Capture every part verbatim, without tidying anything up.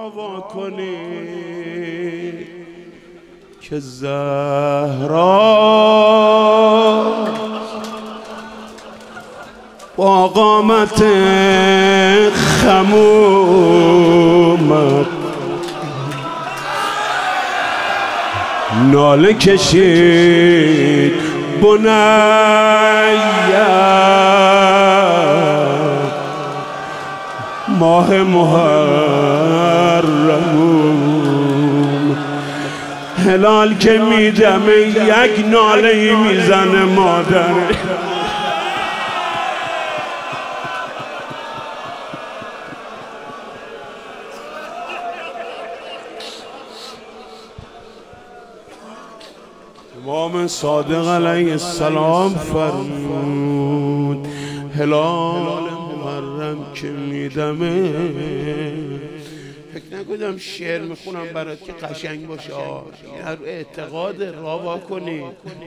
وا کنید که زهرا با قامت خمومت ناله کشید بنیه ماه محرم هلال که میدمه یک ناله میزنه مادر امام صادق علیه السلام فرمود هلال محرم که میدمه فکر نکنم شعر میخونم برات که قشنگ باشه هر اعتقاد راوا کنی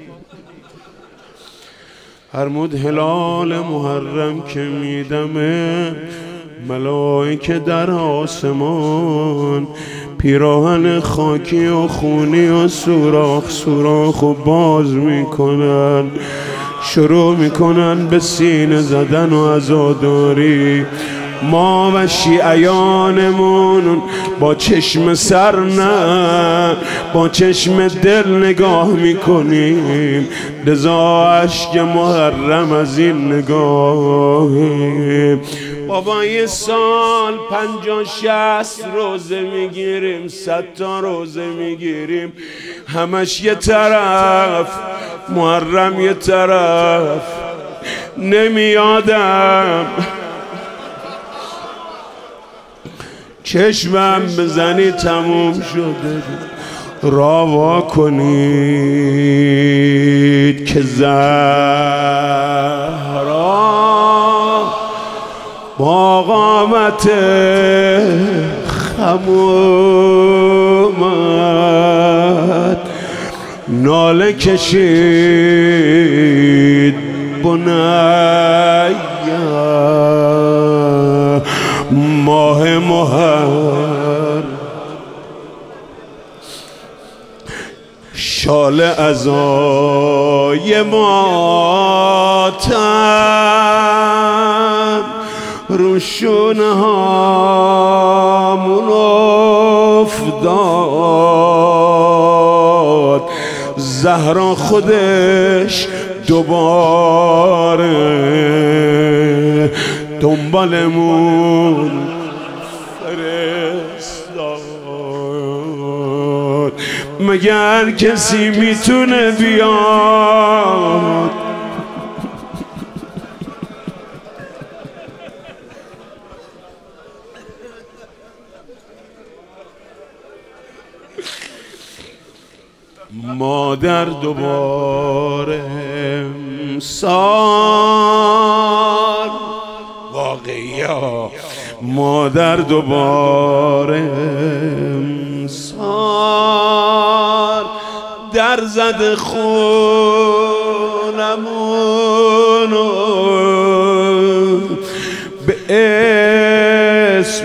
فرمود هلال محرم که میدمه ملائکه در آسمان پیراهن خاکی و خونی و سوراخ سوراخ و باز میکنن شروع میکنن به سینه زدن و عزاداری ما و شیعیانمون با چشم سر نه با چشم دل نگاه میکنیم لذا اشک محرم از این نگاهیم بابا یه سال پنجاه شصت روزه میگیریم صد تا روزه میگیریم همش یه طرف محرم یه طرف نمیادم چشمم بزنی تموم شده راوا کنید که زهرا با قامت خمومت ناله کشید بنیه ماه محرم شال عزای ماتم رو شونه هامون افتاد زهرا خودش دوباره دنبالمون فرستاد مگر کسی میتونه بیاد مادر دوباره امسال واقعی ها مادر دوباره امسال در زد خونمونو به اسم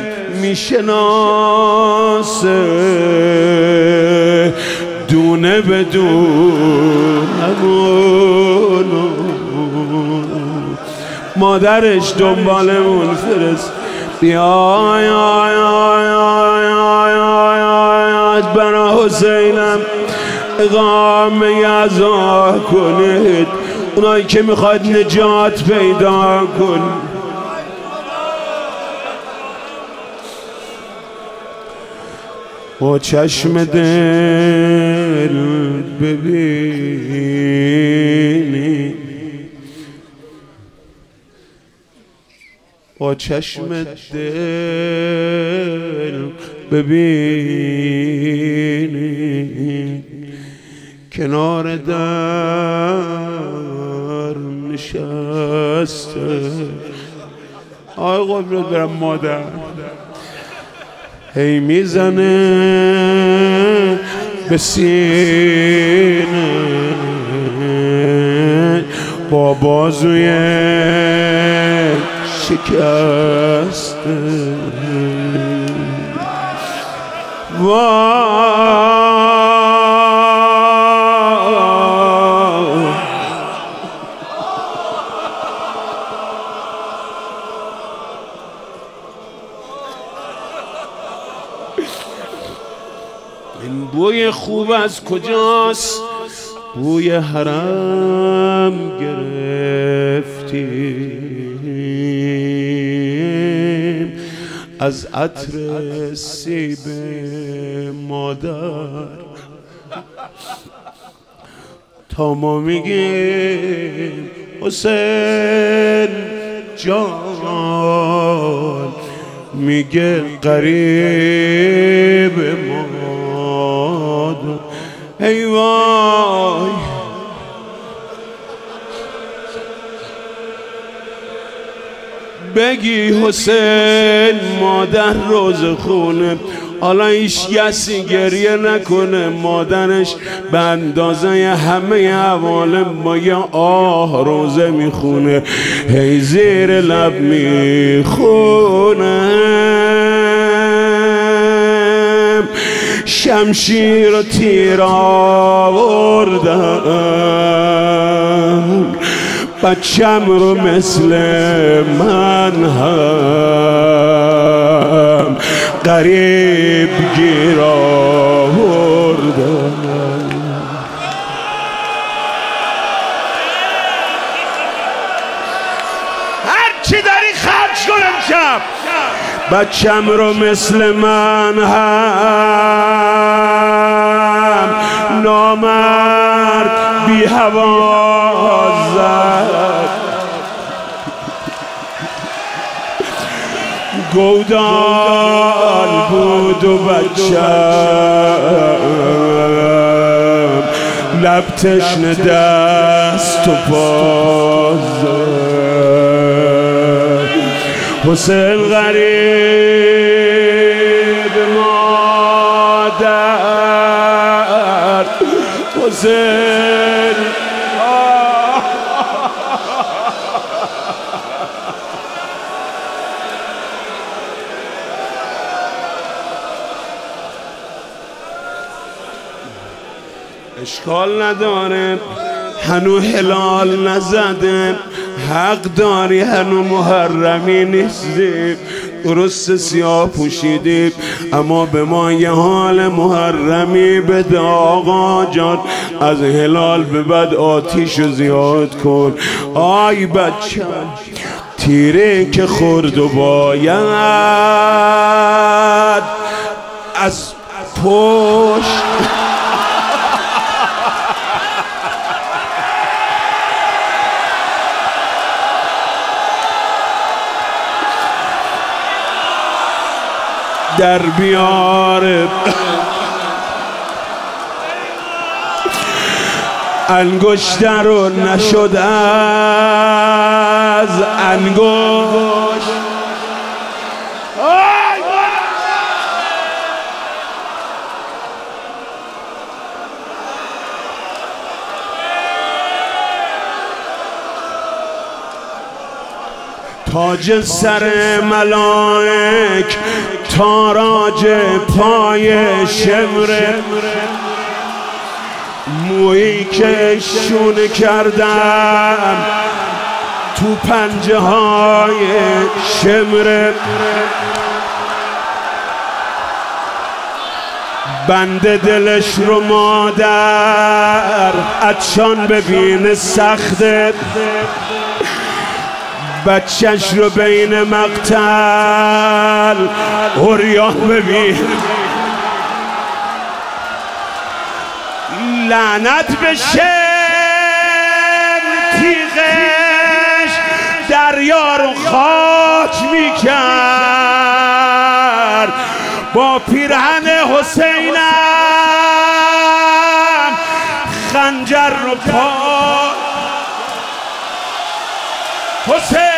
میشناسه دونه به دونمونو مادرش دنبالمون فرست بیای آی آی آی آی آی آی برا حسینم اقامه عزا کنید اونایی که میخواد نجات پیدا کن با چشم دل ببینی با چشم دل ببینی کنار در نشسته آی قبلت برم مادر هی میزنه به سینه با بازوی شکسته این بوی خوب از کجاست؟ بوی حرم گرفتیم از عطر سیب مادر تا ما میگیم حسین جان میگه قریب مادر. ای وای بگی حسین مادر روز خونه، حالا هیچ کسی گریه نکنه، مادرش به اندازه همه عوالم با یه آه روزه میخونه، هی زیر لب میخونه شمشیر و تیر آوردن بچم رو مثل من هم غریب گیر آوردن. هر چی داری خرج کن امشب، بچم رو مثل من هم نامرد بی هوا زد، گودال بود و بچم لب تشنه دست و پا زد. حسین غریب مادر، حسین اشکال نداره هنو هلال نزده، حق داری هنو محرمی نیستیم، درست سیاه پوشیدیم اما به ما یه حال محرمی بده آقا جان، از هلال به بعد آتیشو زیاد کن. آی بچه تیره که خورد و باید از پشت در بیاره، انگشت رو نشد از انگشت. تاج سر ملائک تاراج پای شمره، مویی که شونه کردم تو پنجه های شمره، بنده دلش رو مادر عطشان ببین سخته، بچهش رو بین مقتل عریان ببین، لعنت بشه تیغش دریا رو خاک میکرد، با پیرهن حسینم خنجر رو پا حسین